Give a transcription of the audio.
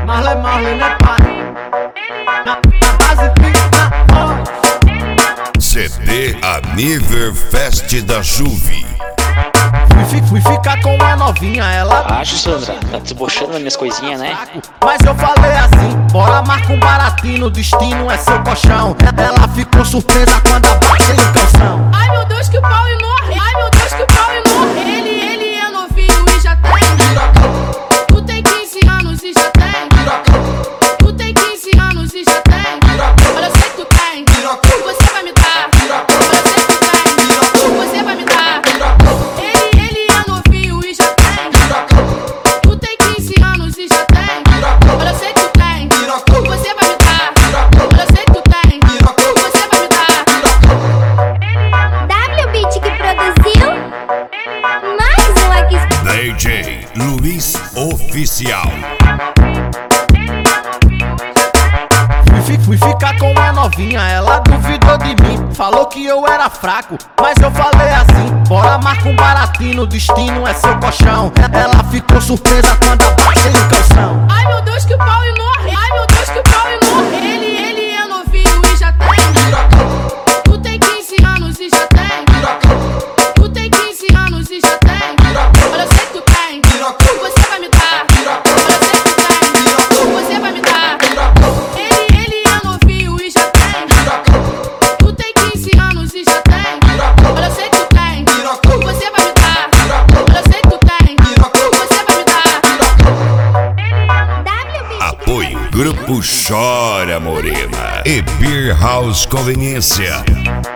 Marley, né, pai? Na base CD Aniver Fest da Juve. Fui ficar com a novinha, ela Acho, Sandra, tá debochando das minhas coisinhas, né? Mas eu falei assim, bora marca um baratinho, o destino é seu colchão. Ela ficou surpresa quando abaixei o calção. Ai meu Deus que o pau e morre, ai meu Deus que o pau e morre. Ele é novinho e já tem. Tu tem 15 anos e já tem. Tu tem 15 anos e já tem. Olha, eu sei que tu tem. Você vai me dar. Olha, eu sei que tu tem. Você vai me dar. Ele é novinho e já tem. Tu tem 15 anos e já tem. Olha, eu sei que tu tem. Você vai me dar. Olha, eu sei que tu tem. Você vai me dar. W Beat que produziu mais um aqui. DJ Luiz Oficial. Fui ficar com a novinha, ela duvidou de mim. Falou que eu era fraco, mas eu falei assim, bora marca um baratinho, o destino é seu colchão. Ela ficou surpresa quando abaixei o calção. Ai meu Deus que o pau e morre. Ai meu Deus que o pau e morre. Ele é novinho e já tem. Tu tem 15 anos e já tem. Tu tem 15 anos e já tem. Olha, eu sei que tu tem. Você vai me dar. Olha, eu sei que tu tem. Você vai me dar. Ele é novinho e já tem. Tu tem 15 anos e já tem. Olha, eu sei que tu tem. Você vai me dar. Olha, eu sei que tu tem. Você vai me dar. W Beat. Apoio Grupo Chora Morena e Beer House Conveniência.